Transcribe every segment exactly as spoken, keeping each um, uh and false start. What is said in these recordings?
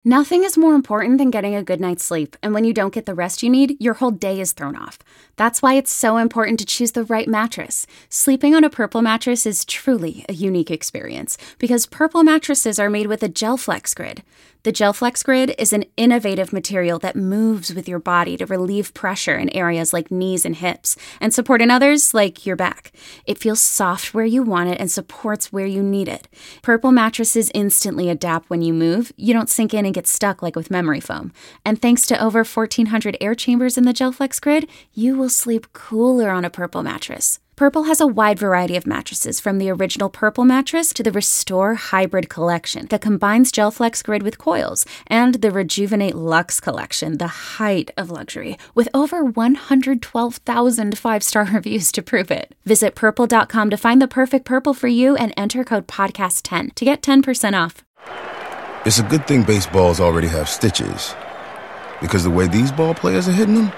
Nothing is more important than getting a good night's sleep, and when you don't get the rest you need, your whole day is thrown off. That's why it's so important to choose the right mattress. Sleeping on a Purple mattress is truly a unique experience, because Purple mattresses are made with a GelFlex Grid. The GelFlex Grid is an innovative material that moves with your body to relieve pressure in areas like knees and hips, and support in others like your back. It feels soft where you want it and supports where you need it. Purple mattresses instantly adapt when you move. You don't sink in and get stuck like with memory foam. And thanks to over fourteen hundred air chambers in the GelFlex Grid, you will sleep cooler on a Purple mattress. Purple has a wide variety of mattresses, from the original Purple mattress to the Restore Hybrid collection that combines GelFlex Grid with coils, and the Rejuvenate Luxe collection, the height of luxury, with over one hundred twelve thousand five-star reviews to prove it. Visit purple dot com to find the perfect Purple for you and enter code podcast ten to get ten percent off. It's a good thing baseballs already have stitches, because the way these ball players are hitting them,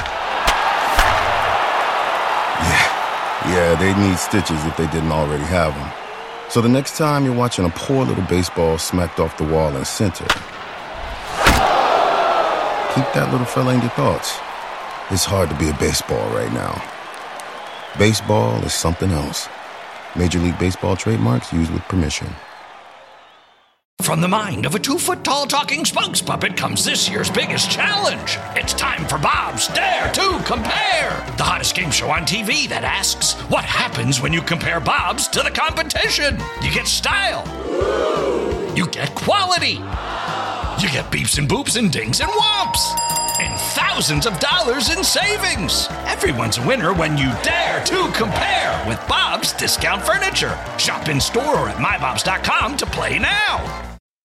yeah. Yeah, they need stitches if they didn't already have them. So the next time you're watching a poor little baseball smacked off the wall in center, keep that little fella in your thoughts. It's hard to be a baseball right now. Baseball is something else. Major League Baseball trademarks used with permission. From the mind of a two-foot-tall talking spokes puppet comes this year's biggest challenge. It's time for Bob's Dare to Compare, the hottest game show on T V that asks, what happens when you compare Bob's to the competition? You get style. You get quality. You get beeps and boops and dings and whomps. And thousands of dollars in savings. Everyone's a winner when you dare to compare with Bob's Discount Furniture. Shop in store or at my bobs dot com to play now.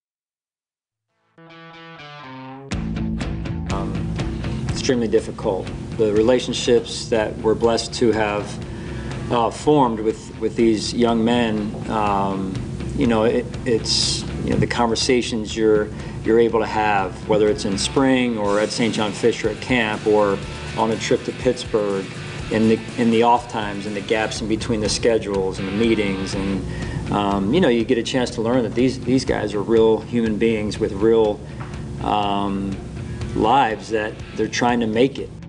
Um, extremely difficult. The relationships that we're blessed to have uh, formed with, with these young men, um, you know, it, it's you know the conversations you're you're able to have, whether it's in spring or at Saint John Fisher at camp or on a trip to Pittsburgh, in the in the off times and the gaps in between the schedules and the meetings, and um, you know you get a chance to learn that these these guys are real human beings with real um, lives that they're trying to make it.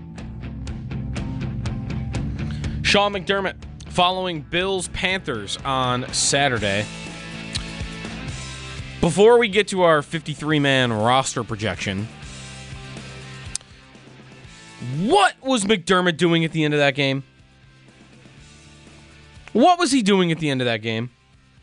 Sean McDermott following Bills Panthers on Saturday. Before we get to our fifty-three man roster projection, what was McDermott doing at the end of that game? What was he doing at the end of that game?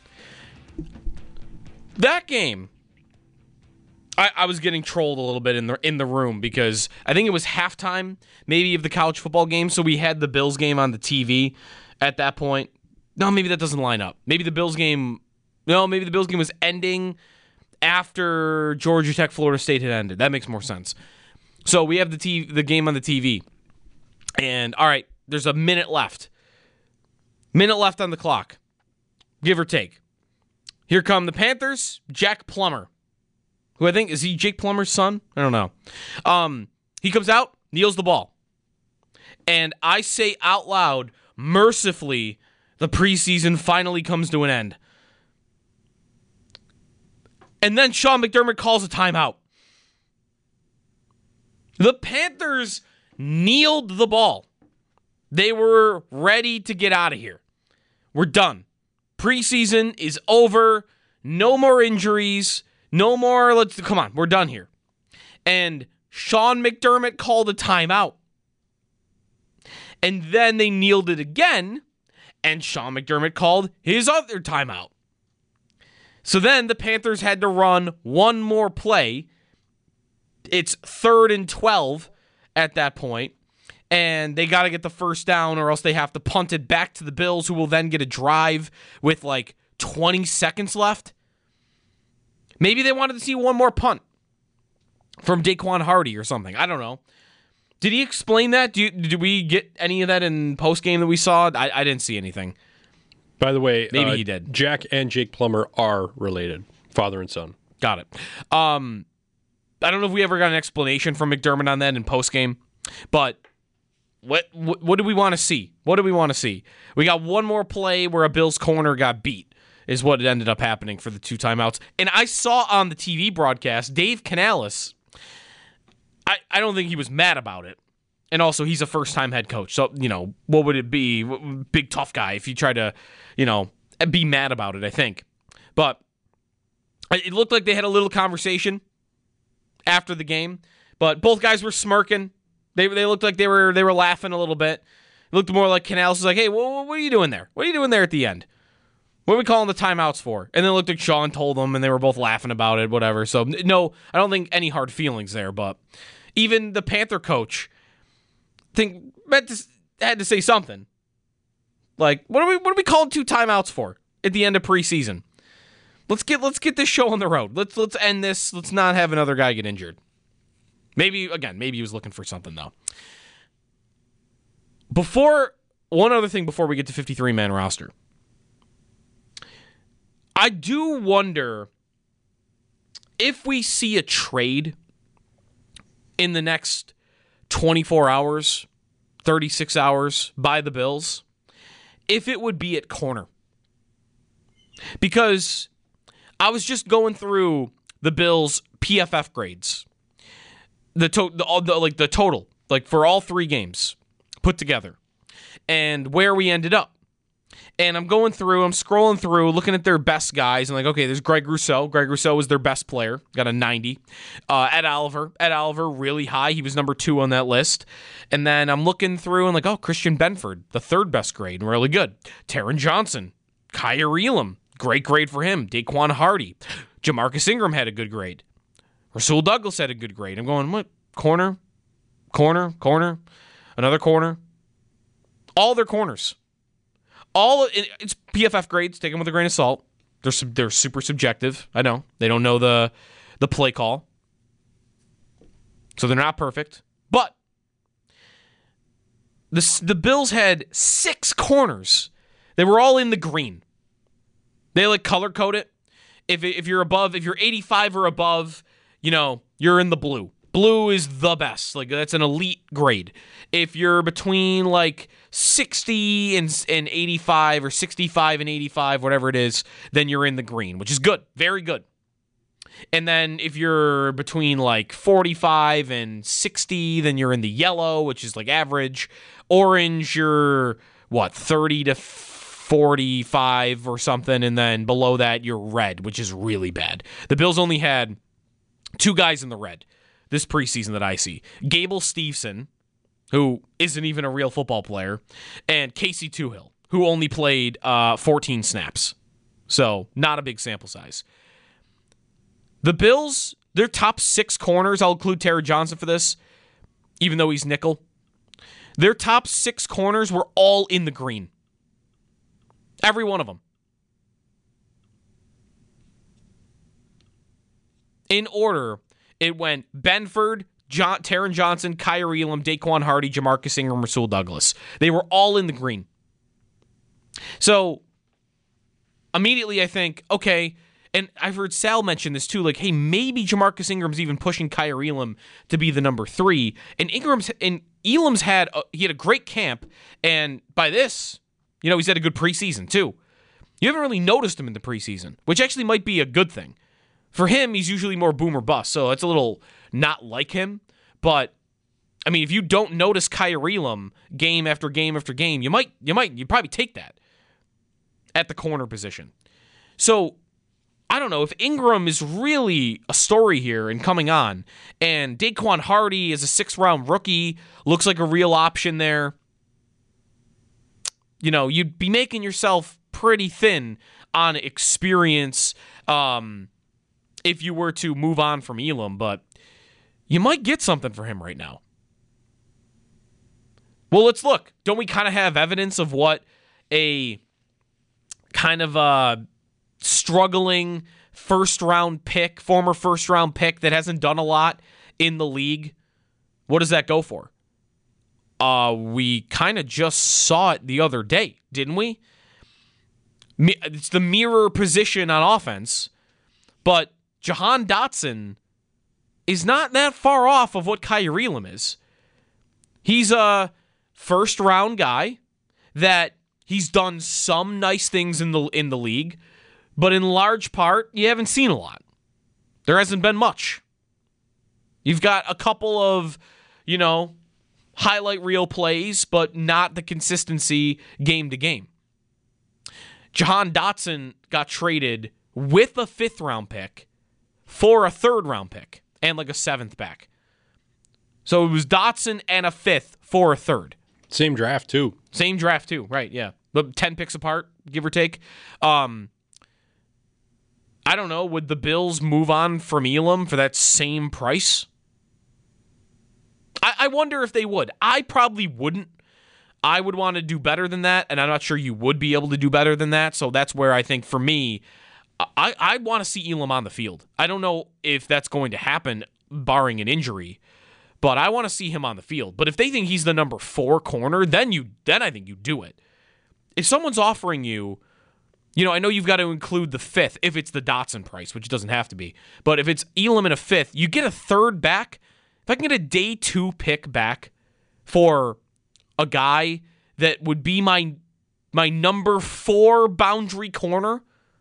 That game, I, I was getting trolled a little bit in the in the room because I think it was halftime, maybe, of the college football game, so we had the Bills game on the T V at that point. No, maybe that doesn't line up. Maybe the Bills game... No, maybe the Bills game was ending after Georgia Tech Florida State had ended. That makes more sense. So we have the t- the game on the T V. And, all right, there's a minute left. Minute left on the clock, give or take. Here come the Panthers, Jack Plummer, who I think, is he Jake Plummer's son? I don't know. Um, he comes out, kneels the ball. And I say out loud, mercifully, the preseason finally comes to an end. And then Sean McDermott calls a timeout. The Panthers kneeled the ball. They were ready to get out of here. We're done. Preseason is over. No more injuries. No more, let's, come on, we're done here. And Sean McDermott called a timeout. And then they kneeled it again, and Sean McDermott called his other timeout. So then the Panthers had to run one more play. It's third and twelve at that point, and they got to get the first down or else they have to punt it back to the Bills, who will then get a drive with like twenty seconds left. Maybe they wanted to see one more punt from Daquan Hardy or something. I don't know. Did he explain that? Do you, did we get any of that in postgame that we saw? I, I didn't see anything. By the way, maybe uh, he did. Jack and Jake Plummer are related, father and son. Got it. Um, I don't know if we ever got an explanation from McDermott on that in postgame, but what, what what do we want to see? What do we want to see? We got one more play where a Bills corner got beat. is what ended up happening for the two timeouts. And I saw on the T V broadcast, Dave Canales, I, I don't think he was mad about it. And also, he's a first-time head coach. So, you know, what would it be? Big tough guy if you try to, you know, be mad about it, I think. But it looked like they had a little conversation after the game. But both guys were smirking. They they looked like they were they were laughing a little bit. It looked more like Canales was like, hey, what, what are you doing there? What are you doing there at the end? What are we calling the timeouts for? And then it looked like Sean told them, and they were both laughing about it, whatever. So, no, I don't think any hard feelings there. But even the Panther coach think meant to, had to say something. Like, what are we what are we calling two timeouts for at the end of preseason? Let's get let's get this show on the road. Let's let's end this. Let's not have another guy get injured. Maybe again, maybe he was looking for something though. Before one other thing before we get to fifty-three man roster. I do wonder if we see a trade in the next twenty-four hours, thirty-six hours by the Bills, if it would be at corner. Because I was just going through the Bills' P F F grades. The, to- the, all the like the total, like for all three games put together, and where we ended up. And I'm going through, I'm scrolling through, looking at their best guys, and like, okay, there's Greg Rousseau. Greg Rousseau was their best player, got a ninety. Uh, Ed Oliver, Ed Oliver, really high. He was number two on that list. And then I'm looking through and like, oh, Christian Benford, the third best grade, really good. Taron Johnson, Kyer Elam, great grade for him. Daquan Hardy, Jamarcus Ingram had a good grade. Rasul Douglas had a good grade. I'm going, what? Corner, corner, corner, another corner. All their corners. All it's P F F grades. Take them with a grain of salt. They're they're super subjective. I know they don't know the the play call, so they're not perfect. But the the Bills had six corners. They were all in the green. They like color code it. If if you're above, if you're eighty-five or above, you know you're in the blue. Blue is the best. Like that's an elite grade. If you're between like sixty and, and eighty-five or sixty-five and eighty-five, whatever it is, then you're in the green, which is good. Very good. And then if you're between like forty-five and sixty, then you're in the yellow, which is like average. Orange, you're what, thirty to forty-five or something. And then below that, you're red, which is really bad. The Bills only had two guys in the red this preseason that I see. Gable Steveson, who isn't even a real football player, and Casey Toohill, who only played uh, fourteen snaps. So, not a big sample size. The Bills, their top six corners, I'll include Taron Johnson for this, even though he's nickel. Their top six corners were all in the green. Every one of them. In order, it went Benford, John, Taron Johnson, Kyer Elam, Daquan Hardy, Jamarcus Ingram, Rasul Douglas. They were all in the green. So, immediately I think, okay, and I've heard Sal mention this too, like, hey, maybe Jamarcus Ingram's even pushing Kyer Elam to be the number three. And Ingram's and Elam's had a, he had a great camp, and by this, you know, he's had a good preseason too. You haven't really noticed him in the preseason, which actually might be a good thing. For him, he's usually more boom or bust, so it's a little not like him. But I mean, if you don't notice Kyer Elam game after game after game, you might, you might, you probably take that at the corner position. So I don't know if Ingram is really a story here and coming on, and Daquan Hardy is a sixth round rookie, looks like a real option there. You know, you'd be making yourself pretty thin on experience. Um, if you were to move on from Elam, but you might get something for him right now. Well, let's look. Don't we kind of have evidence of what a kind of a struggling first-round pick, former first-round pick that hasn't done a lot in the league, what does that go for? Uh, we kind of just saw it the other day, didn't we? It's the mirror position on offense, but Jahan Dotson is not that far off of what Kyer Elam is. He's a first-round guy that he's done some nice things in the in the league, But in large part, you haven't seen a lot. There hasn't been much. You've got a couple of, you know, highlight reel plays, but not the consistency game to game. Jahan Dotson got traded with a fifth round pick for a third round pick and like a seventh back. So it was Dotson and a fifth for a third. Same draft, too. Same draft, too. Right, yeah. But ten picks apart, give or take. Um, I don't know. Would the Bills move on from Elam for that same price? I, I wonder if they would. I probably wouldn't. I would want to do better than that, and I'm not sure you would be able to do better than that. So that's where I think, for me, I, I want to see Elam on the field. I don't know if that's going to happen, barring an injury, but I want to see him on the field. But if they think he's the number four corner, then you then I think you do it. If someone's offering you, you know, I know you've got to include the fifth if it's the Dotson price, which doesn't have to be. But if it's Elam and a fifth, you get a third back. If I can get a day two pick back for a guy that would be my my number four boundary corner,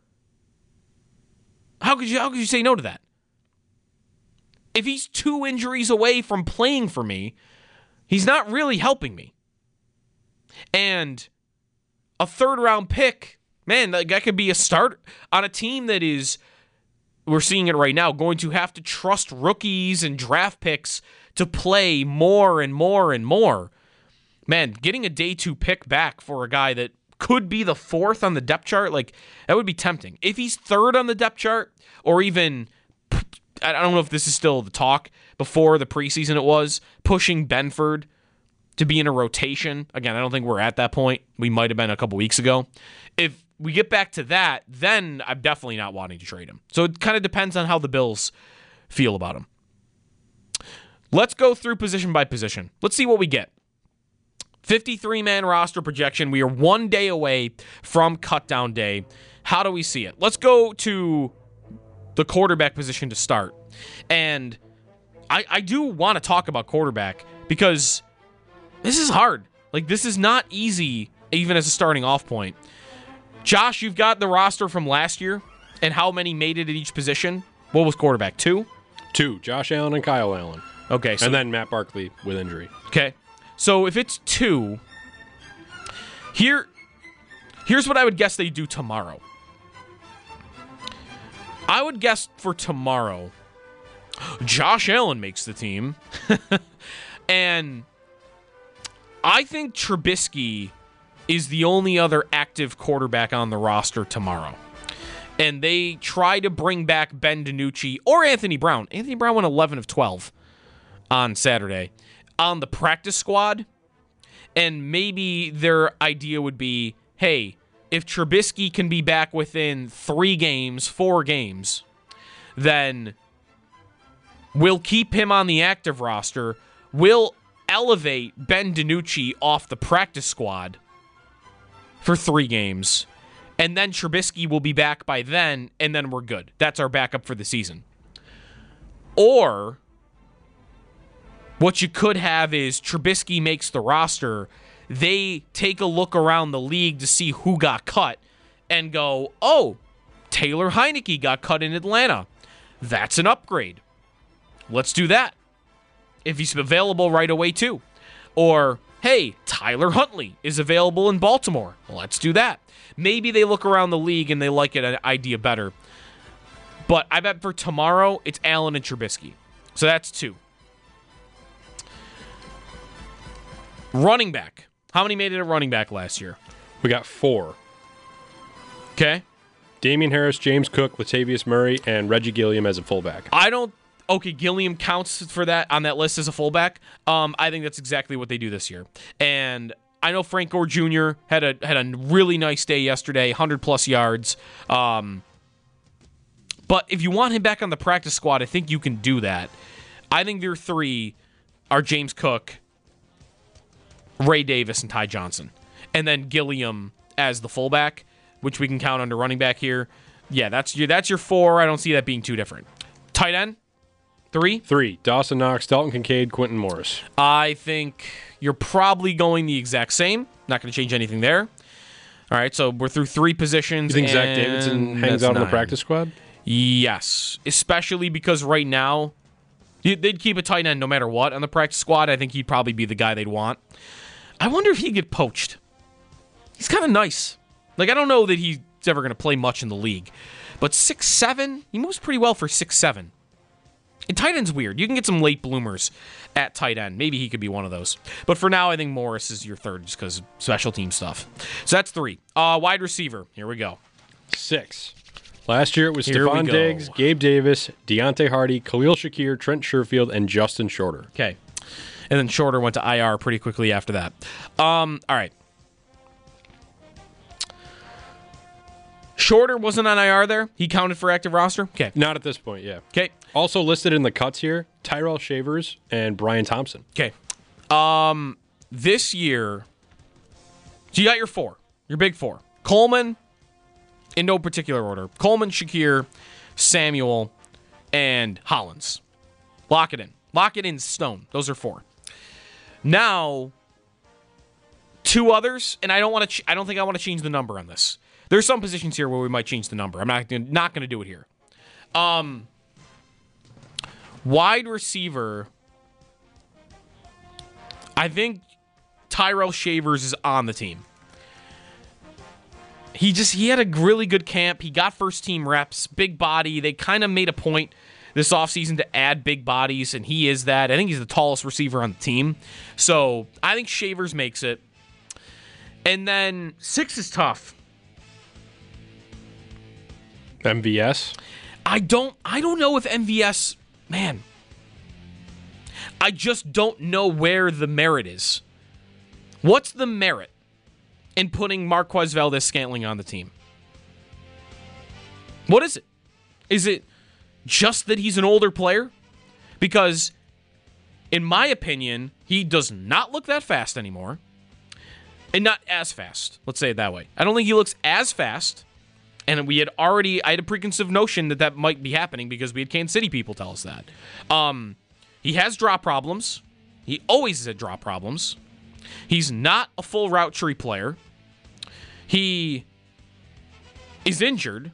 how could you how could you say no to that? If he's two injuries away from playing for me, he's not really helping me. And a third round pick, man, that could be a start on a team that is, we're seeing it right now, going to have to trust rookies and draft picks to play more and more and more. Man, getting a day two pick back for a guy that could be the fourth on the depth chart, like, that would be tempting. If he's third on the depth chart, or even, I don't know if this is still the talk, before the preseason it was, pushing Benford to be in a rotation. Again, I don't think we're at that point. We might have been a couple weeks ago. If we get back to that, then I'm definitely not wanting to trade him. So it kind of depends on how the Bills feel about him. Let's go through position by position. Let's see what we get. fifty-three man roster projection. We are one day away from cutdown day. How do we see it? Let's go to the quarterback position to start. And I, I do want to talk about quarterback because this is hard. Like, this is not easy, even as a starting off point. Josh, you've got the roster from last year and how many made it at each position. What was quarterback? Two? Two. Josh Allen and Kyle Allen. Okay. So, and then Matt Barkley with injury. Okay. So if it's two, here, here's what I would guess they do tomorrow. I would guess for tomorrow, Josh Allen makes the team. And I think Trubisky is the only other active quarterback on the roster tomorrow. And they try to bring back Ben DiNucci or Anthony Brown. Anthony Brown went eleven of twelve on Saturday on the practice squad. And maybe their idea would be, hey, if Trubisky can be back within three games, four games, then we'll keep him on the active roster. We'll elevate Ben DiNucci off the practice squad for three games, and then Trubisky will be back by then, and then we're good. That's our backup for the season. Or what you could have is Trubisky makes the roster, they take a look around the league to see who got cut, and go, oh, Taylor Heineke got cut in Atlanta. That's an upgrade. Let's do that. If he's available right away, too. Or, hey, Tyler Huntley is available in Baltimore. Let's do that. Maybe they look around the league and they like an idea better. But I bet for tomorrow, it's Allen and Trubisky. So that's two. Running back. How many made it a running back last year? We got four. Okay. Damian Harris, James Cook, Latavius Murray, and Reggie Gilliam as a fullback. I don't... Okay, Gilliam counts for that on that list as a fullback. Um, I think that's exactly what they do this year. And I know Frank Gore Junior had a had a really nice day yesterday, one hundred plus yards. Um, but if you want him back on the practice squad, I think you can do that. I think your three are James Cook, Ray Davis, and Ty Johnson. And then Gilliam as the fullback, which we can count under running back here. Yeah, that's your, that's your four. I don't see that being too different. Tight end? Three? Three. Dawson Knox, Dalton Kincaid, Quentin Morris. I think you're probably going the exact same. Not going to change anything there. All right, so we're through three positions. You think Zach and Davidson hangs that's out on the nine. practice squad? Yes, especially because right now, they'd keep a tight end no matter what on the practice squad. I think he'd probably be the guy they'd want. I wonder if he'd get poached. He's kind of nice. Like, I don't know that he's ever going to play much in the league. But six seven, he moves pretty well for six seven. And tight end's weird. You can get some late bloomers at tight end. Maybe he could be one of those. But for now, I think Morris is your third just because special team stuff. So that's three. Uh, wide receiver. Here we go. Six. Last year it was Here we Stephon go. Diggs, Gabe Davis, Deontay Hardy, Khalil Shakir, Trent Sherfield, and Justin Shorter. Okay. And then Shorter went to I R pretty quickly after that. Um, all right. Shorter wasn't on I R there. He counted for active roster. Okay. Not at this point, yeah. Okay. Also listed in the cuts here, Tyrell Shavers and Brian Thompson. Okay. Um, this year, so you got your four, your big four. Coleman, in no particular order. Coleman, Shakir, Samuel, and Hollins. Lock it in. Lock it in stone. Those are four. Now, two others, and I don't want to. Ch- I don't think I want to change the number on this. There's some positions here where we might change the number. I'm not gonna, not going to do it here. Um, wide receiver. I think Tyrell Shavers is on the team. He just he had a really good camp. He got first team reps, big body. They kind of made a point this offseason to add big bodies, and he is that. I think he's the tallest receiver on the team. So I think Shavers makes it. And then six is tough. M V S. I don't I don't know if M V S, man. I just don't know where the merit is. What's the merit in putting Marquez Valdes-Scantling on the team? What is it? Is it just that he's an older player? Because, in my opinion, he does not look that fast anymore. And not as fast. Let's say it that way. I don't think he looks as fast. And we had already, I had a preconceived notion that that might be happening because we had Kansas City people tell us that. Um, he has drop problems. He always had drop problems. He's not a full route tree player. He is injured.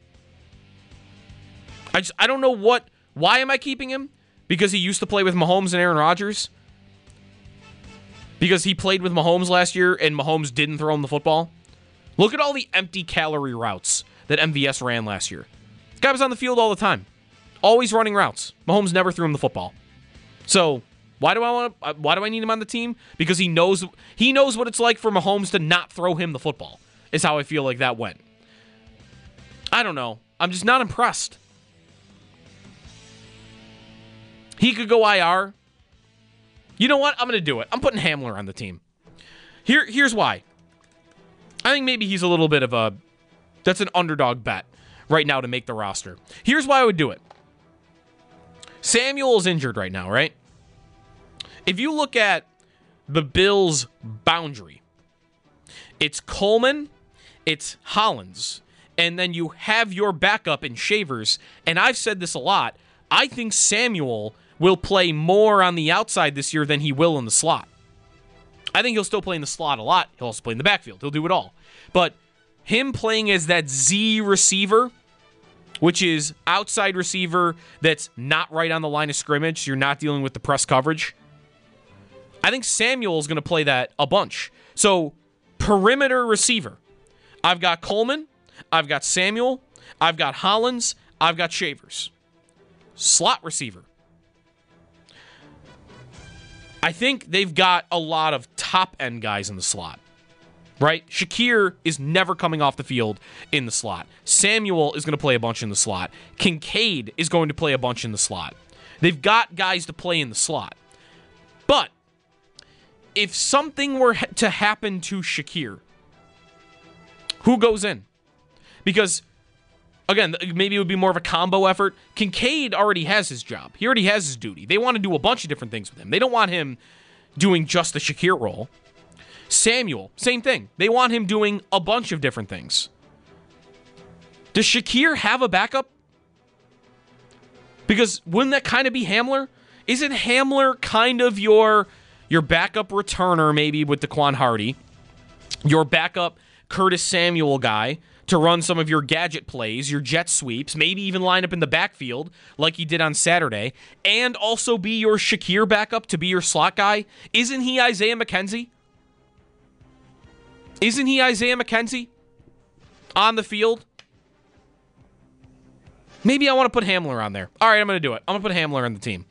I just, I don't know what, why am I keeping him? Because he used to play with Mahomes and Aaron Rodgers? Because he played with Mahomes last year and Mahomes didn't throw him the football? Look at all the empty calorie routes that M V S ran last year. This guy was on the field all the time. Always running routes. Mahomes never threw him the football. So, why do I want to, why do I need him on the team? Because he knows he knows what it's like for Mahomes to not throw him the football. Is how I feel like that went. I don't know. I'm just not impressed. He could go I R. You know what? I'm going to do it. I'm putting Hamler on the team. Here here's why. I think maybe he's a little bit of a, that's an underdog bet right now to make the roster. Here's why I would do it. Samuel is injured right now, right? If you look at the Bills' boundary, it's Coleman, it's Hollins, and then you have your backup in Shavers. And I've said this a lot. I think Samuel will play more on the outside this year than he will in the slot. I think he'll still play in the slot a lot. He'll also play in the backfield. He'll do it all. But him playing as that Z receiver, which is outside receiver that's not right on the line of scrimmage, so you're not dealing with the press coverage, I think Samuel's going to play that a bunch. So, perimeter receiver. I've got Coleman. I've got Samuel. I've got Hollins. I've got Shavers. Slot receiver. I think they've got a lot of top-end guys in the slot, right? Shakir is never coming off the field in the slot. Samuel is going to play a bunch in the slot. Kincaid is going to play a bunch in the slot. They've got guys to play in the slot. But if something were ha- to happen to Shakir, who goes in? Because, again, maybe it would be more of a combo effort. Kincaid already has his job. He already has his duty. They want to do a bunch of different things with him. They don't want him doing just the Shakir role. Samuel, same thing. They want him doing a bunch of different things. Does Shakir have a backup? Because wouldn't that kind of be Hamler? Isn't Hamler kind of your, your backup returner, maybe with Daquan Hardy? Your backup Curtis Samuel guy to run some of your gadget plays, your jet sweeps, maybe even line up in the backfield like he did on Saturday, and also be your Shakir backup to be your slot guy? Isn't he Isaiah McKenzie? Isn't he Isaiah McKenzie on the field? Maybe I want to put Hamler on there. All right, I'm going to do it. I'm going to put Hamler on the team.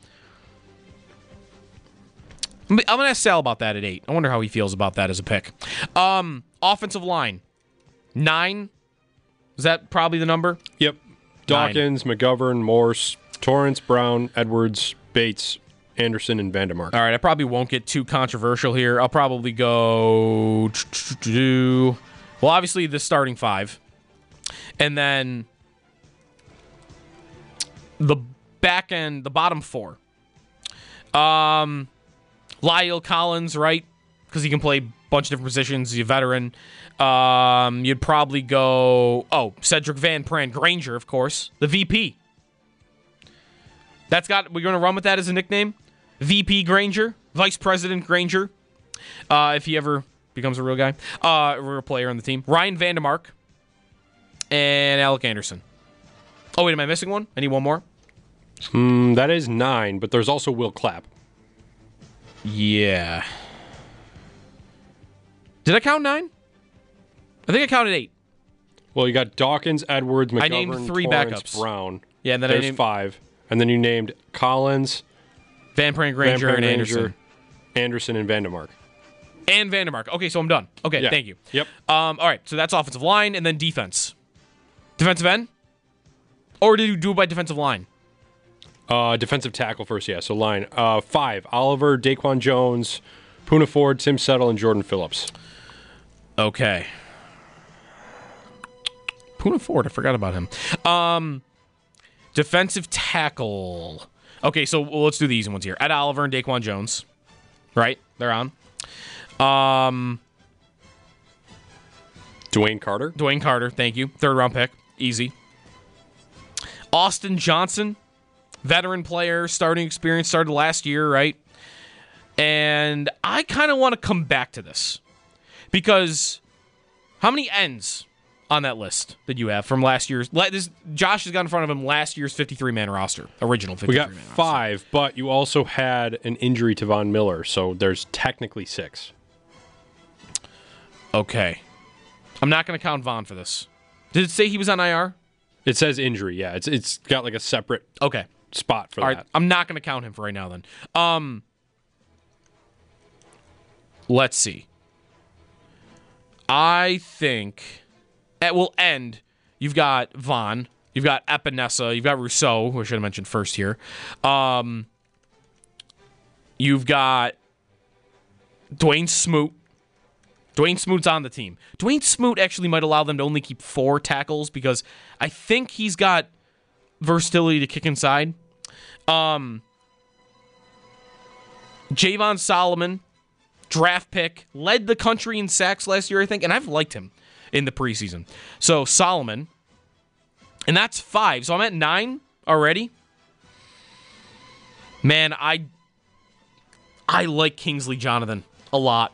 I'm going to ask Sal about that at eight. I wonder how he feels about that as a pick. Um, offensive line. Nine. Is that probably the number? Yep. Dawkins, Nine. McGovern, Morse, Torrance, Brown, Edwards, Bates, Anderson, and Vandermark. All right, I probably won't get too controversial here. I'll probably go... Well, obviously, the starting five. And then the back end, the bottom four. Um, Lyle Collins, right? Because he can play a bunch of different positions. He's a veteran. Um, you'd probably go, oh, Cedric Van Pran Granger, of course, the V P. That's got, we're going to run with that as a nickname. V P Granger, Vice President Granger, uh, if he ever becomes a real guy, uh, a real player on the team. Ryan Vandermark and Alec Anderson. Oh, wait, am I missing one? I need one more. Mm, that is nine, but there's also Will Clapp. Yeah. Did I count nine? I think I counted eight. Well, you got Dawkins, Edwards, McGovern, I named three Torrance, backups. Brown. Yeah, and then There's I named five. And then you named Collins, Van Pran Granger, Van Pran and Granger, Anderson. Anderson, and Vandermark. And Vandermark. Okay, so I'm done. Okay, Yeah. thank you. Yep. Um, all right, so that's offensive line, and then defense. Defensive end? Or did you do it by defensive line? Uh, defensive tackle first, yeah. So line uh, five: Oliver, Daquan Jones, Poona Ford, Tim Settle, and Jordan Phillips. Okay. Poona Ford, I forgot about him. Um, defensive tackle. Okay, so well, let's do the easy ones here. Ed Oliver and Daquan Jones. Right? They're on. Um, Dwayne Carter. Dwayne Carter, thank you. Third round pick. Easy. Austin Johnson, veteran player, starting experience, started last year, right? And I kind of want to come back to this because how many ends on that list that you have from last year's? This, Josh has got in front of him last year's fifty-three man roster, original We fifty-three man got roster. five, but you also had an injury to Von Miller, so there's technically six. Okay. I'm not going to count Von for this. Did it say he was on I R? It says injury, yeah. It's it's got like a separate Okay. spot for All that. right, I'm not going to count him for right now then. Um, let's see. I think it will end. You've got Vaughn. You've got Epinesa. You've got Rousseau, who I should have mentioned first here. Um, you've got Dwayne Smoot. Dwayne Smoot's on the team. Dwayne Smoot actually might allow them to only keep four tackles because I think he's got versatility to kick inside. Um, Javon Solomon, draft pick, led the country in sacks last year, I think, and I've liked him in the preseason. So Solomon, and that's five. So I'm at nine already. Man, I I like Kingsley Jonathan a lot.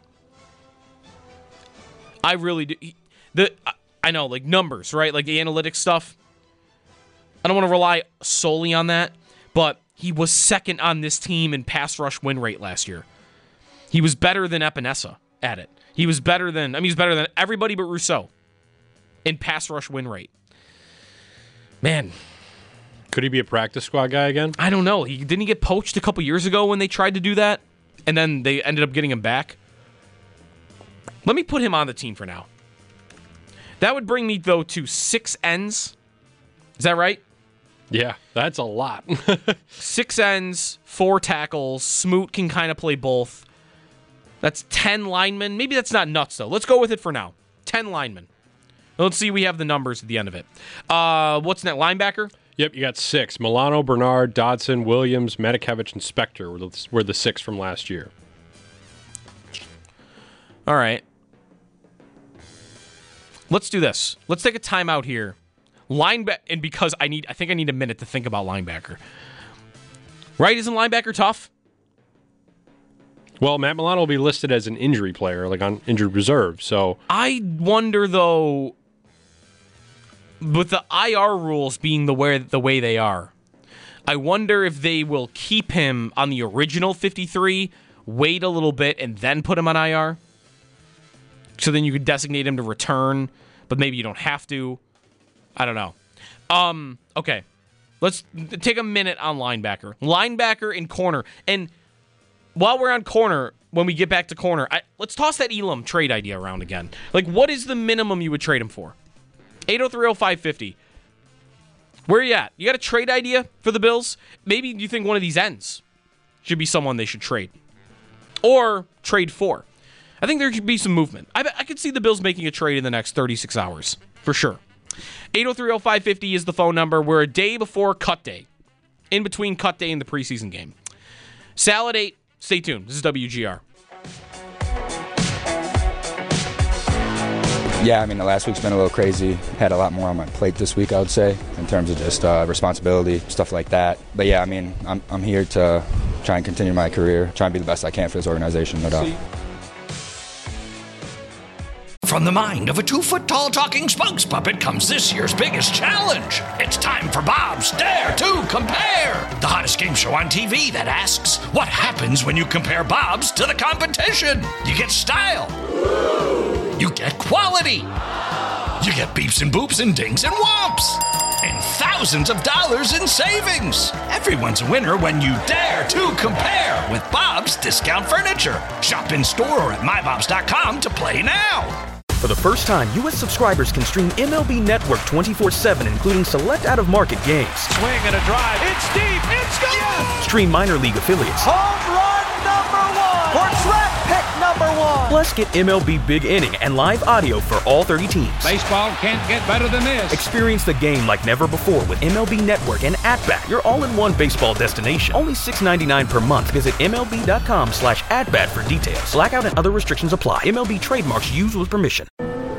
I really do. He, the I know, like numbers, right? Like the analytics stuff. I don't want to rely solely on that, but he was second on this team in pass rush win rate last year. He was better than Epinesa at it. He was better than, I mean, he's better than everybody but Rousseau in pass rush win rate. Man. Could he be a practice squad guy again? I don't know. He didn't he get poached a couple years ago when they tried to do that, and then they ended up getting him back. Let me put him on the team for now. That would bring me, though, to six ends. Is that right? Yeah, that's a lot. Six ends, four tackles. Smoot can kind of play both. That's ten linemen. Maybe that's not nuts, though. Let's go with it for now. ten linemen. Let's see we have the numbers at the end of it. Uh, what's that, linebacker? Yep, you got six. Milano, Bernard, Dodson, Williams, Matakevich, and Spector were the, were the six from last year. All right. Let's do this. Let's take a timeout here. Linebacker, and because I need, I think I need a minute to think about linebacker. Right? Isn't linebacker tough? Well, Matt Milano will be listed as an injury player, like on injured reserve. So I wonder, though, with the I R rules being the way, the way they are, I wonder if they will keep him on the original fifty-three, wait a little bit, and then put him on I R. So then you could designate him to return, but maybe you don't have to. I don't know. Um, okay. Let's take a minute on linebacker. Linebacker and corner. And while we're on corner, when we get back to corner, I, let's toss that Elam trade idea around again. Like, what is the minimum you would trade him for? eight oh three oh five fifty. Where are you at? You got a trade idea for the Bills? Maybe you think one of these ends should be someone they should trade. Or trade for. I think there could be some movement. I, I could see the Bills making a trade in the next thirty-six hours, for sure. eight oh three oh five fifty is the phone number. We're a day before cut day, in between cut day and the preseason game. Salad eight, stay tuned. This is W G R. Yeah, I mean, the last week's been a little crazy. Had a lot more on my plate this week, I would say, in terms of just uh, responsibility, stuff like that. But yeah, I mean, I'm I'm here to try and continue my career, try and be the best I can for this organization, no doubt. From the mind of a two-foot-tall talking spokes puppet comes this year's biggest challenge. It's time for Bob's Dare to Compare, the hottest game show on T V that asks, what happens when you compare Bob's to the competition? You get style. You get quality. You get beeps and boops and dings and whomps. And thousands of dollars in savings. Everyone's a winner when you dare to compare with Bob's Discount Furniture. Shop in store or at my bobs dot com to play now. For the first time, U S subscribers can stream M L B Network twenty-four seven, including select out-of-market games. Swing and a drive. It's deep. It's gone. Yes! Stream minor league affiliates. Home run number one. Or draft pick number one. Plus, get M L B Big Inning and live audio for all thirty teams. Baseball can't get better than this. Experience the game like never before with M L B Network and At-Bat, your all-in-one baseball destination. Only six dollars and ninety-nine cents per month. Visit M L B dot com slash at-bat for details. Blackout and other restrictions apply. M L B trademarks used with permission.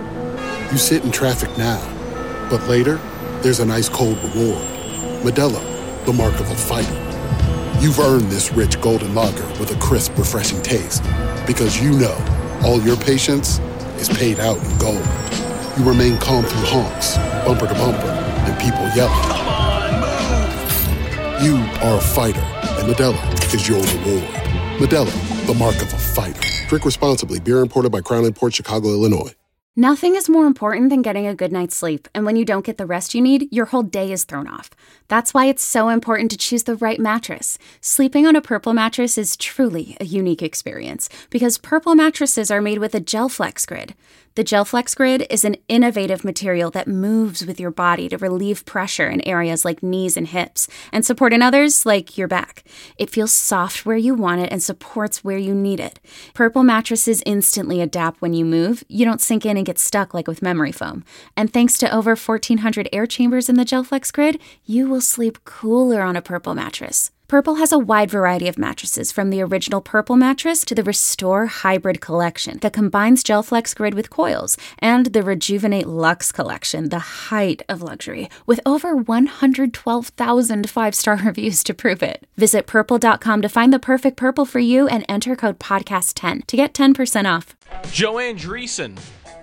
You sit in traffic now, but later, there's an ice-cold reward. Modelo, the mark of a fighter. You've earned this rich golden lager with a crisp, refreshing taste. Because you know, all your patience is paid out in gold. You remain calm through honks, bumper to bumper, and people yelling. Come on, move! You are a fighter, and Modelo is your reward. Modelo, the mark of a fighter. Drink responsibly. Beer imported by Crown Imports, Chicago, Illinois. Nothing is more important than getting a good night's sleep, and when you don't get the rest you need, your whole day is thrown off. That's why it's so important to choose the right mattress. Sleeping on a Purple mattress is truly a unique experience, because Purple mattresses are made with a GelFlex Grid. The GelFlex Grid is an innovative material that moves with your body to relieve pressure in areas like knees and hips, and support in others like your back. It feels soft where you want it and supports where you need it. Purple mattresses instantly adapt when you move. You don't sink in and get stuck like with memory foam. And thanks to over fourteen hundred air chambers in the GelFlex Grid, you will sleep cooler on a Purple mattress. Purple has a wide variety of mattresses, from the original Purple mattress to the Restore Hybrid collection that combines GelFlex Grid with coils, and the Rejuvenate Luxe collection, the height of luxury, with over one hundred twelve thousand five-star reviews to prove it. Visit purple dot com to find the perfect Purple for you and enter code podcast ten to get ten percent off. Joe Andreessen.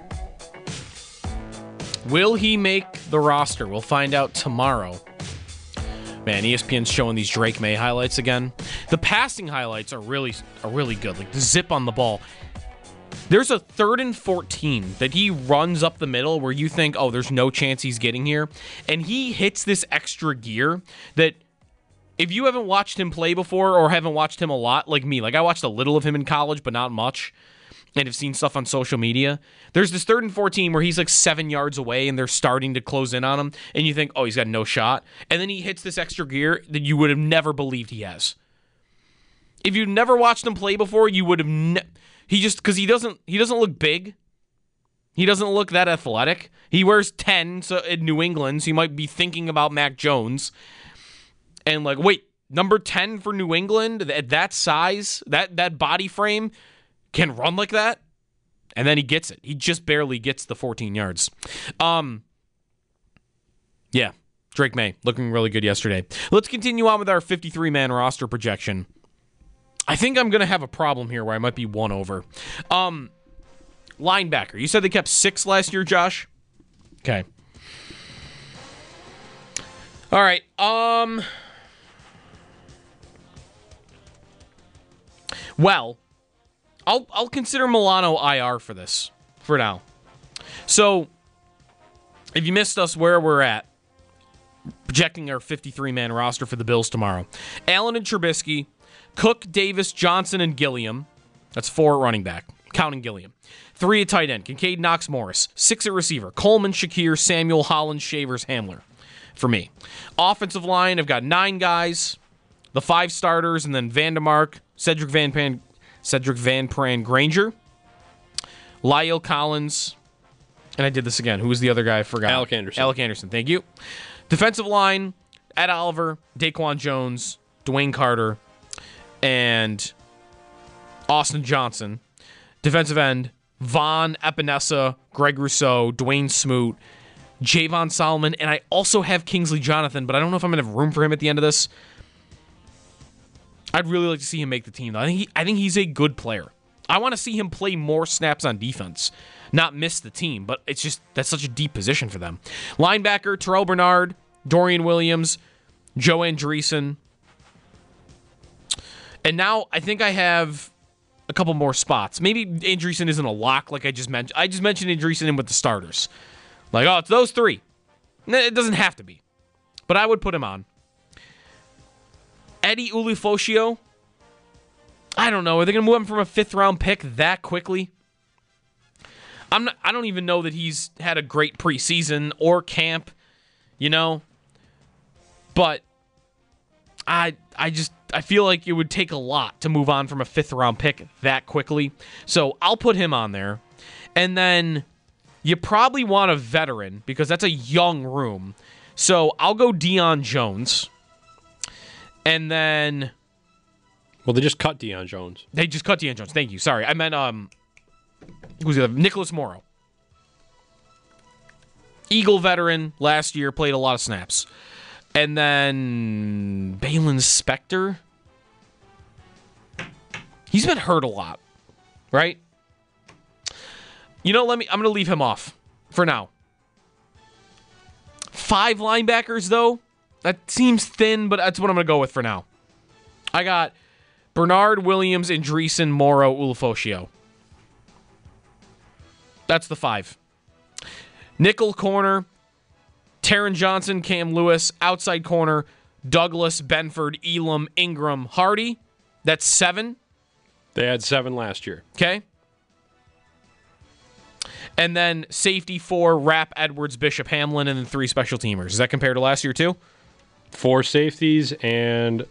Will he make the roster? We'll find out tomorrow. Man, E S P N's showing these Drake May highlights again. The passing highlights are really are really good. Like the zip on the ball. There's a third and fourteen that he runs up the middle where you think, oh, there's no chance he's getting here. And he hits this extra gear that if you haven't watched him play before or haven't watched him a lot, like me, like I watched a little of him in college, but not much, and have seen stuff on social media, there's this third and fourteen where he's like seven yards away and they're starting to close in on him, and you think, oh, he's got no shot. And then he hits this extra gear that you would have never believed he has. If you've never watched him play before, you would have ne- he just because he doesn't he doesn't look big. He doesn't look that athletic. He wears ten so in New England, so you might be thinking about Mac Jones. And like, wait, number ten for New England at that size, that that body frame, can run like that? And then he gets it. He just barely gets the fourteen yards. Um, yeah, Drake May looking really good yesterday. Let's continue on with our fifty-three man roster projection. I think I'm going to have a problem here where I might be one over. Um, linebacker. You said they kept six last year, Josh? Okay. All right. Um. Well, I'll I'll consider Milano I R for this for now. So, if you missed us where we're at, projecting our fifty-three man roster for the Bills tomorrow. Allen and Trubisky, Cook, Davis, Johnson, and Gilliam. That's four at running back, counting Gilliam. Three at tight end, Kincaid, Knox, Morris. Six at receiver, Coleman, Shakir, Samuel, Holland, Shavers, Hamler. For me. Offensive line, I've got nine guys, the five starters, and then Vandemark, Cedric Van Pan, Cedric Van Pran Granger, Lyle Collins, and I did this again. Who was the other guy? I forgot. Alec Anderson. Alec Anderson, thank you. Defensive line, Ed Oliver, Daquan Jones, Dwayne Carter, and Austin Johnson. Defensive end, Von Epinesa, Greg Rousseau, Dwayne Smoot, Javon Solomon, and I also have Kingsley Jonathan, but I don't know if I'm going to have room for him at the end of this. I'd really like to see him make the team, though. I think, he, I think he's a good player. I want to see him play more snaps on defense, not miss the team, but it's just, that's such a deep position for them. Linebacker, Terrell Bernard, Dorian Williams, Joe Andreessen. And now I think I have a couple more spots. Maybe Andreessen isn't a lock like I just mentioned. I just mentioned Andreessen in with the starters. Like, oh, it's those three. It doesn't have to be. But I would put him on. Eddie Ulifoshio. I don't know. Are they going to move him from a fifth-round pick that quickly? I'm not, I don't even know that he's had a great preseason or camp, you know? But I I just I feel like it would take a lot to move on from a fifth-round pick that quickly. So I'll put him on there. And then you probably want a veteran because that's a young room. So I'll go Deion Jones. And then... Well, they just cut Deion Jones. They just cut Deion Jones. Thank you. Sorry. I meant, um... who's the other? Nicholas Morrow. Eagle veteran. Last year. Played a lot of snaps. And then... Balin Spector. He's been hurt a lot. Right? You know, let me. I'm going to leave him off for now. Five linebackers, though. That seems thin, but that's what I'm going to go with for now. I got Bernard, Williams, Andreessen, Morrow, Ulifoshio. That's the five. Nickel corner, Taron Johnson, Cam Lewis. Outside corner, Douglas, Benford, Elam, Ingram, Hardy. That's seven. They had seven last year. Okay. And then safety four, Rapp, Edwards, Bishop, Hamlin, and then three special teamers. Does that compare to last year too? Four safeties and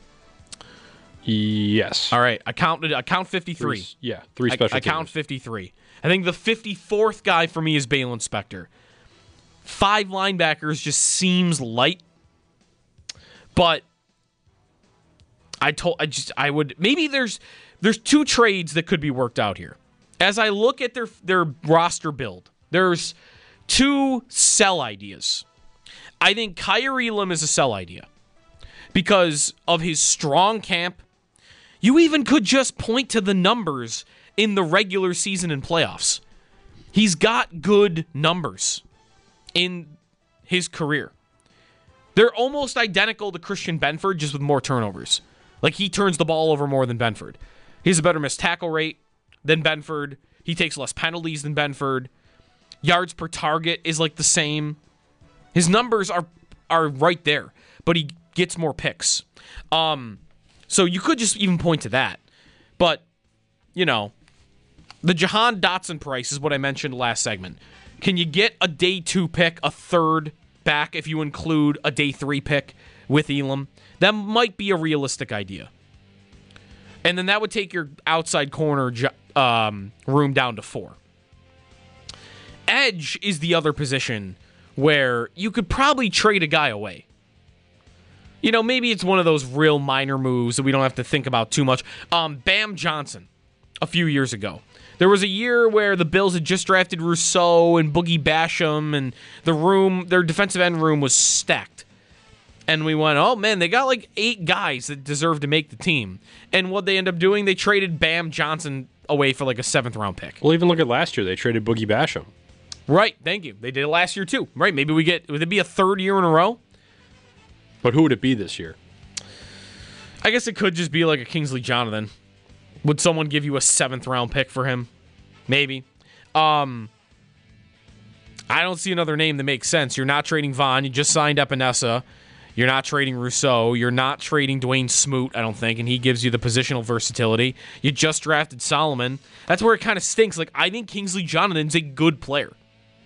yes. All right, I count I count fifty-three. Three, yeah, three special I, I teamers. count fifty-three. I think the fifty-fourth guy for me is Balin Spector. Five linebackers just seems light, but I told I just I would maybe there's there's two trades that could be worked out here. As I look at their their roster build, there's two sell ideas. I think Kaiir Elam is a sell idea because of his strong camp. You even could just point to the numbers in the regular season and playoffs. He's got good numbers in his career. They're almost identical to Christian Benford, just with more turnovers. Like, he turns the ball over more than Benford. He has a better missed tackle rate than Benford. He takes less penalties than Benford. Yards per target is like the same. His numbers are are right there, but he gets more picks. Um, so you could just even point to that. But, you know, the Jahan Dotson price is what I mentioned last segment. Can you get a day two pick, a third back if you include a day three pick with Elam? That might be a realistic idea. And then that would take your outside corner um, room down to four. Edge is the other position where you could probably trade a guy away. You know, maybe it's one of those real minor moves that we don't have to think about too much. Um, Bam Johnson, a few years ago. There was a year where the Bills had just drafted Rousseau and Boogie Basham, and the room, their defensive end room was stacked. And we went, oh, man, they got like eight guys that deserve to make the team. And what they end up doing, they traded Bam Johnson away for like a seventh-round pick. Well, even look at last year. They traded Boogie Basham. Right, thank you. They did it last year, too. Right, maybe we get, would it be a third year in a row? But who would it be this year? I guess it could just be like a Kingsley Jonathan. Would someone give you a seventh-round pick for him? Maybe. Um, I don't see another name that makes sense. You're not trading Vaughn. You just signed Epinesa. You're not trading Rousseau. You're not trading Dwayne Smoot, I don't think, and he gives you the positional versatility. You just drafted Solomon. That's where it kind of stinks. Like, I think Kingsley Jonathan's a good player.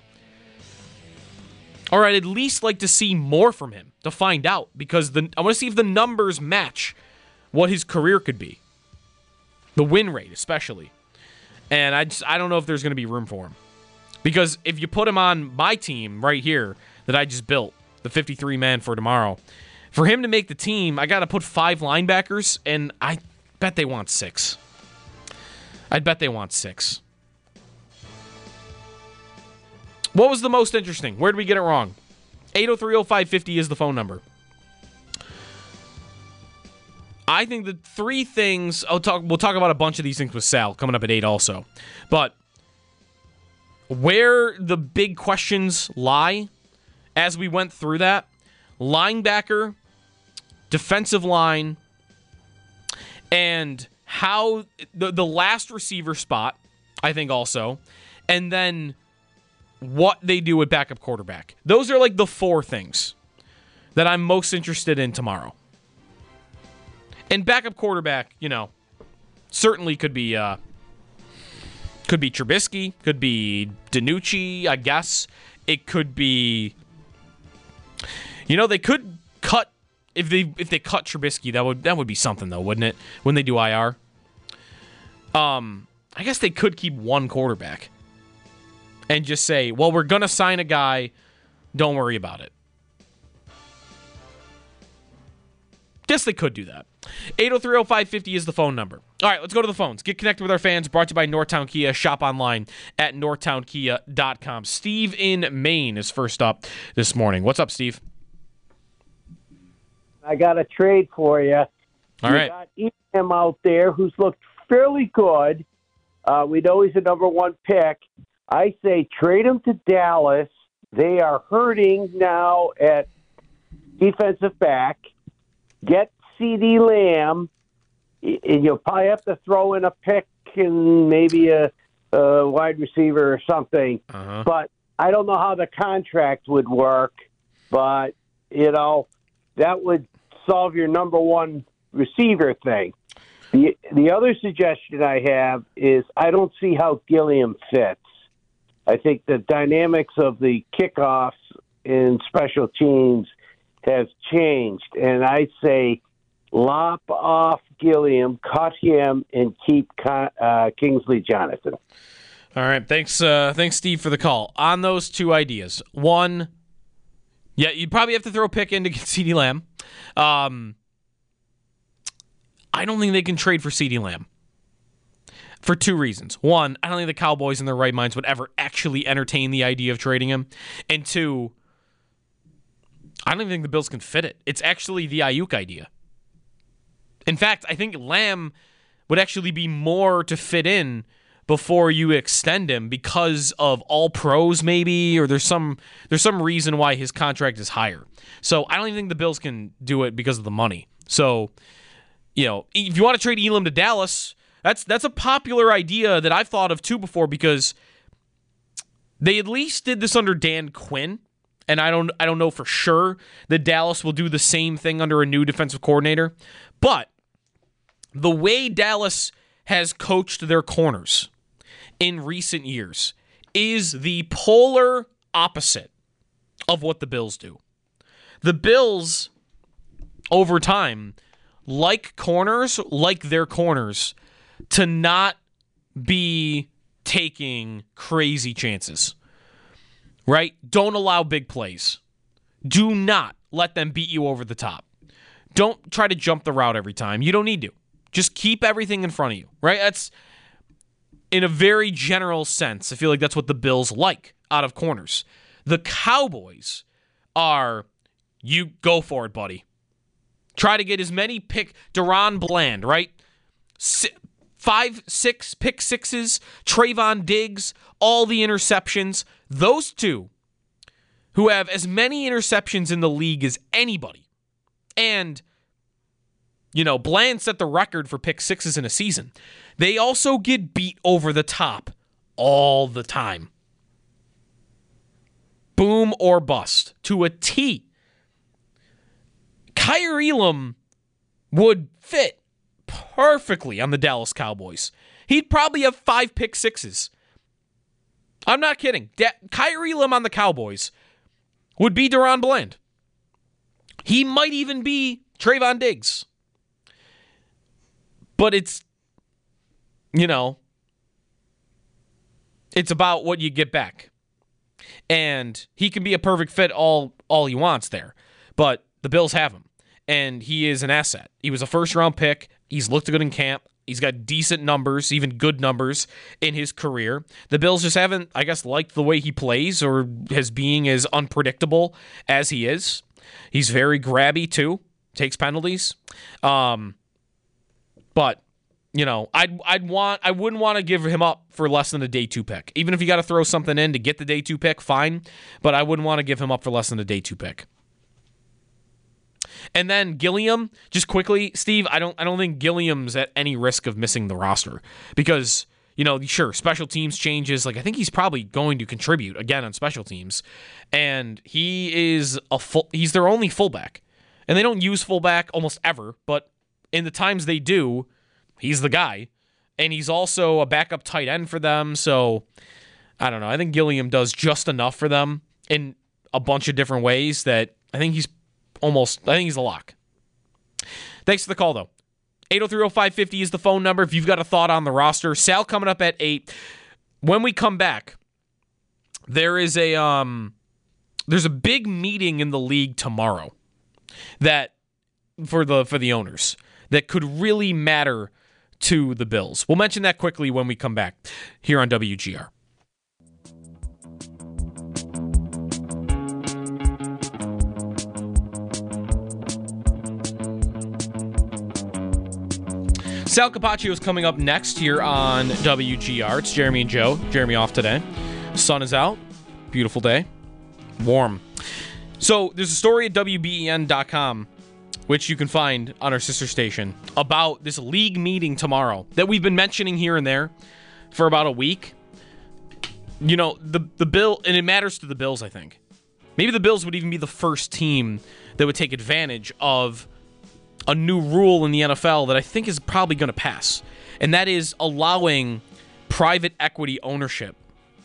Or I'd at least like to see more from him to find out, because the I want to see if the numbers match what his career could be. The win rate, especially. And I just, I don't know if there's going to be room for him. Because if you put him on my team right here that I just built, the fifty-three man for tomorrow, for him to make the team, I got to put five linebackers, and I bet they want six. I'd bet they want six. What was the most interesting? Where did we get it wrong? eight oh three oh five fifty is the phone number. I think the three things, I'll talk, we'll talk about a bunch of these things with Sal coming up at eight also. But where the big questions lie as we went through that, linebacker, defensive line, and how the, the last receiver spot, I think also, and then what they do with backup quarterback. Those are like the four things that I'm most interested in tomorrow. And backup quarterback, you know, certainly could be uh, could be Trubisky, could be DiNucci, I guess. It could be, you know, they could cut if they if they cut Trubisky, that would that would be something though, wouldn't it? When they do I R. Um, I guess they could keep one quarterback and just say, well, we're gonna sign a guy, don't worry about it. Guess they could do that. eight oh three oh five fifty is the phone number. All right, let's go to the phones. Get connected with our fans. Brought to you by Northtown Kia. Shop online at northtown kia dot com. Steve in Maine is first up this morning. What's up, Steve? I got a trade for you. All you right. got Elam out there who's looked fairly good. Uh, we know he's a number one pick. I say trade him to Dallas. They are hurting now at defensive back. Get CeeDee Lamb, and you'll probably have to throw in a pick and maybe a, a wide receiver or something. Uh-huh. But I don't know how the contract would work. But, you know, that would solve your number one receiver thing. The, the other suggestion I have is I don't see how Gilliam fits. I think the dynamics of the kickoffs in special teams has changed, and I say lop off Gilliam, cut him, and keep uh, Kingsley Jonathan. All right, thanks, uh, thanks, Steve, for the call. On those two ideas, one, yeah, you'd probably have to throw a pick in to get CeeDee Lamb. Um, I don't think they can trade for CeeDee Lamb for two reasons. One, I don't think the Cowboys in their right minds would ever actually entertain the idea of trading him, and two, I don't even think the Bills can fit it. It's actually the Ayuk idea. In fact, I think Lamb would actually be more to fit in before you extend him because of all pros maybe, or there's some there's some reason why his contract is higher. So I don't even think the Bills can do it because of the money. So, you know, if you want to trade Elam to Dallas, that's that's a popular idea that I've thought of too before, because they at least did this under Dan Quinn. And I don't I don't know for sure that Dallas will do the same thing under a new defensive coordinator. But the way Dallas has coached their corners in recent years is the polar opposite of what the Bills do. The Bills, over time, like corners, like their corners, to not be taking crazy chances. Right? Don't allow big plays. Do not let them beat you over the top. Don't try to jump the route every time. You don't need to. Just keep everything in front of you. Right? That's, in a very general sense, I feel like that's what the Bills like out of corners. The Cowboys are you go for it, buddy. Try to get as many pick. DaRon Bland, right? Si- five, six pick sixes. Trayvon Diggs, all the interceptions. Those two, who have as many interceptions in the league as anybody. And, you know, Bland set the record for pick sixes in a season. They also get beat over the top all the time. Boom or bust to a T. Kaiir Elam would fit perfectly on the Dallas Cowboys. He'd probably have five pick sixes. I'm not kidding. Da- Kaiir Elam on the Cowboys would be DaRon Bland. He might even be Trayvon Diggs. But it's, you know, it's about what you get back. And he can be a perfect fit all, all he wants there. But the Bills have him. And he is an asset. He was a first-round pick. He's looked good in camp. He's got decent numbers, even good numbers in his career. The Bills just haven't, I guess, liked the way he plays or his being as unpredictable as he is. He's very grabby, too. Takes penalties. Um, but, you know, I'd I'd want I wouldn't want to give him up for less than a day two pick. Even if you got to throw something in to get the day two pick, fine. But I wouldn't want to give him up for less than a day two pick. And then Gilliam, just quickly, Steve, I don't I don't think Gilliam's at any risk of missing the roster because, you know, sure, special teams changes. Like, I think he's probably going to contribute again on special teams. And he is a full, he's their only fullback. And they don't use fullback almost ever, but in the times they do, he's the guy. And he's also a backup tight end for them. So, I don't know. I think Gilliam does just enough for them in a bunch of different ways that I think he's almost, I think he's a lock. Thanks for the call, though. eight oh three oh five fifty is the phone number if you've got a thought on the roster. Sal coming up at eight. When we come back, there is a um, there's a big meeting in the league tomorrow that for the for the owners that could really matter to the Bills. We'll mention that quickly when we come back here on W G R. Sal Capaccio is coming up next here on W G R. It's Jeremy and Joe. Jeremy off today. Sun is out. Beautiful day. Warm. So there's a story at W B E N dot com, which you can find on our sister station, about this league meeting tomorrow that we've been mentioning here and there for about a week. You know, the the Bill, and it matters to the Bills, I think. Maybe the Bills would even be the first team that would take advantage of a new rule in the N F L that I think is probably going to pass, and that is allowing private equity ownership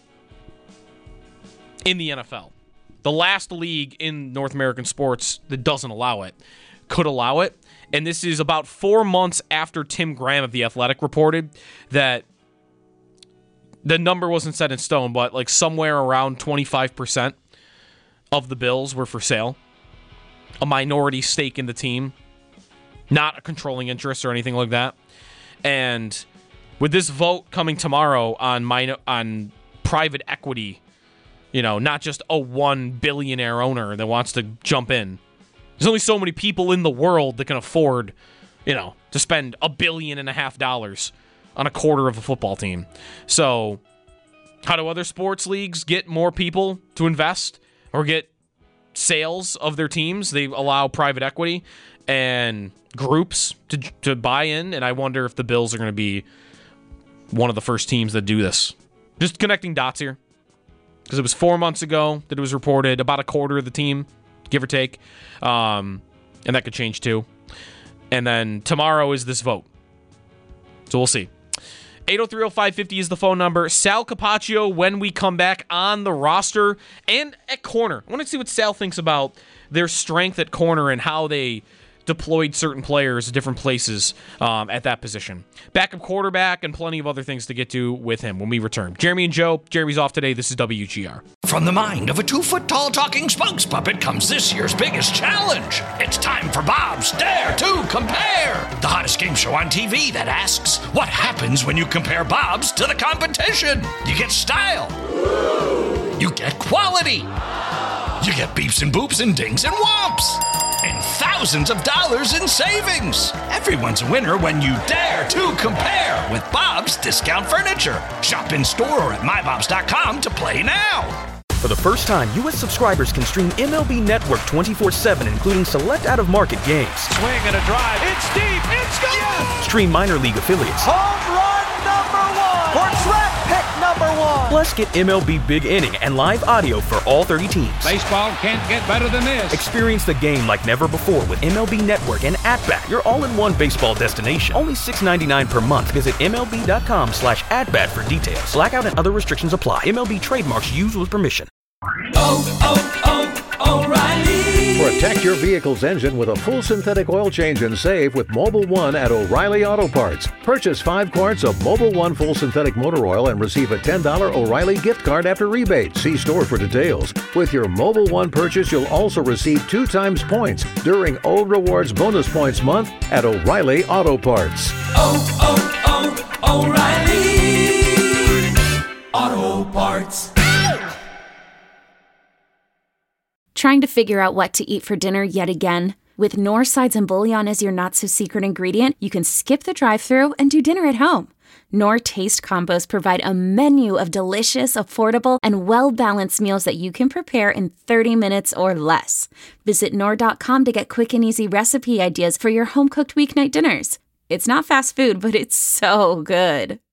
in the N F L. The last league in North American sports that doesn't allow it could allow it, and this is about four months after Tim Graham of The Athletic reported that the number wasn't set in stone, but like somewhere around twenty-five percent of the Bills were for sale, a minority stake in the team. Not a controlling interest or anything like that. And with this vote coming tomorrow on minor, on private equity, you know, not just a one billionaire owner that wants to jump in. There's only so many people in the world that can afford, you know, to spend a billion and a half dollars on a quarter of a football team. So how do other sports leagues get more people to invest or get sales of their teams? They allow private equity and groups to to buy in, and I wonder if the Bills are going to be one of the first teams that do this. Just connecting dots here, because it was four months ago that it was reported, about a quarter of the team, give or take, um, and that could change too. And then tomorrow is this vote, so we'll see. eight oh three oh five fifty is the phone number. Sal Capaccio, when we come back, on the roster and at corner. I want to see what Sal thinks about their strength at corner and how they deployed certain players at different places um, at that position. Backup quarterback and plenty of other things to get to with him when we return. Jeremy and Joe. Jeremy's off today. This is W G R. From the mind of a two-foot-tall talking spokes puppet comes this year's biggest challenge. It's time for Bob's Dare to Compare, the hottest game show on T V that asks, what happens when you compare Bob's to the competition? You get style. You get quality. You get beeps and boops and dings and whomps. And thousands of dollars in savings. Everyone's a winner when you dare to compare with Bob's Discount Furniture. Shop in store or at my bobs dot com to play now. For the first time, U S subscribers can stream M L B Network twenty-four seven, including select out-of-market games. Swing and a drive. It's deep. It's gone. Yes. Stream minor league affiliates. Home run number one. For draft pick number one. Plus, get M L B Big Inning and live audio for all thirty teams. Baseball can't get better than this. Experience the game like never before with M L B Network and At-Bat, your all-in-one baseball destination. Only six dollars and ninety-nine cents per month. Visit M L B dot com slash at-bat for details. Blackout and other restrictions apply. M L B trademarks used with permission. Oh, oh, oh, O'Reilly. Protect your vehicle's engine with a full synthetic oil change and save with Mobil one at O'Reilly Auto Parts. Purchase five quarts of Mobil one full synthetic motor oil and receive a ten dollars O'Reilly gift card after rebate. See store for details. With your Mobil one purchase, you'll also receive two times points during O Rewards Bonus Points Month at O'Reilly Auto Parts. Oh, oh, oh, O'Reilly Auto Parts. Trying to figure out what to eat for dinner yet again? With Knorr sides and bouillon as your not-so-secret ingredient, you can skip the drive-thru and do dinner at home. Knorr Taste Combos provide a menu of delicious, affordable, and well-balanced meals that you can prepare in thirty minutes or less. Visit Knorr dot com to get quick and easy recipe ideas for your home-cooked weeknight dinners. It's not fast food, but it's so good.